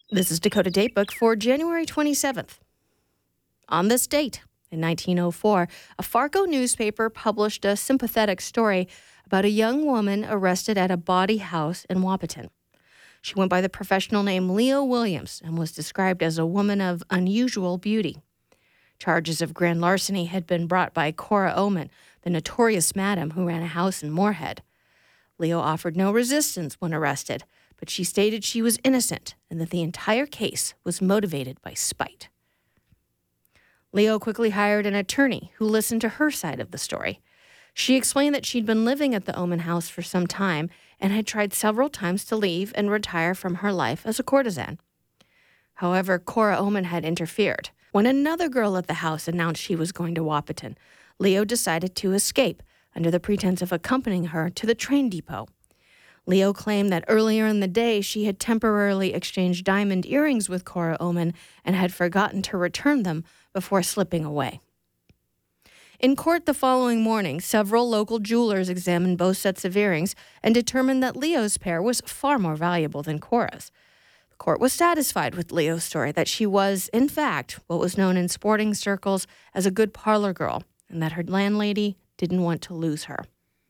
This is Dakota Datebook for January 27th. On this date, in 1904, a Fargo newspaper published a sympathetic story about a young woman arrested at a bawdy house in Wahpeton. She went by the professional name Leo Williams and was described as a woman of unusual beauty. Charges of grand larceny had been brought by Cora Oman, the notorious madam who ran a house in Moorhead. Leo offered no resistance when arrested, but she stated she was innocent and that the entire case was motivated by spite. Leo quickly hired an attorney who listened to her side of the story. She explained that she'd been living at the Oman house for some time and had tried several times to leave and retire from her life as a courtesan. However, Cora Oman had interfered. When another girl at the house announced she was going to Wahpeton, Leo decided to escape under the pretense of accompanying her to the train depot. Leo claimed that earlier in the day she had temporarily exchanged diamond earrings with Cora Oman and had forgotten to return them before slipping away. In court the following morning, several local jewelers examined both sets of earrings and determined that Leo's pair was far more valuable than Cora's. The court was satisfied with Leo's story that she was, in fact, what was known in sporting circles as a good parlor girl, and that her landlady didn't want to lose her.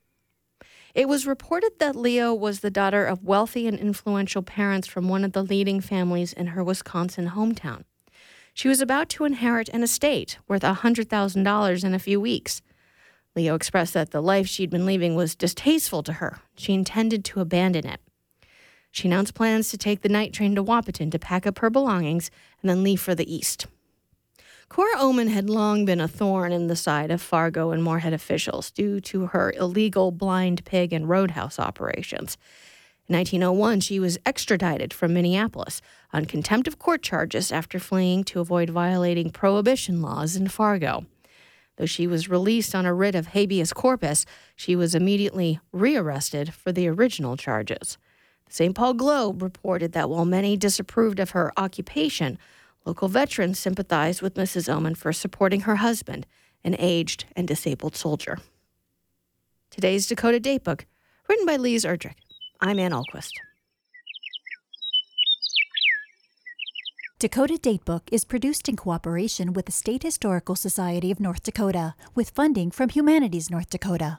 It was reported that Leo was the daughter of wealthy and influential parents from one of the leading families in her Wisconsin hometown. She was about to inherit an estate worth $100,000 in a few weeks. Leo expressed that the life she'd been leading was distasteful to her. She intended to abandon it. She announced plans to take the night train to Wahpeton to pack up her belongings and then leave for the east. Cora Oman had long been a thorn in the side of Fargo and Moorhead officials due to her illegal blind pig and roadhouse operations. In 1901, she was extradited from Minneapolis on contempt of court charges after fleeing to avoid violating prohibition laws in Fargo. Though she was released on a writ of habeas corpus, she was immediately rearrested for the original charges. The St. Paul Globe reported that while many disapproved of her occupation, local veterans sympathized with Mrs. Oman for supporting her husband, an aged and disabled soldier. Today's Dakota Datebook, written by Lise Erdrich. I'm Ann Ahlquist. Dakota Datebook is produced in cooperation with the State Historical Society of North Dakota, with funding from Humanities North Dakota.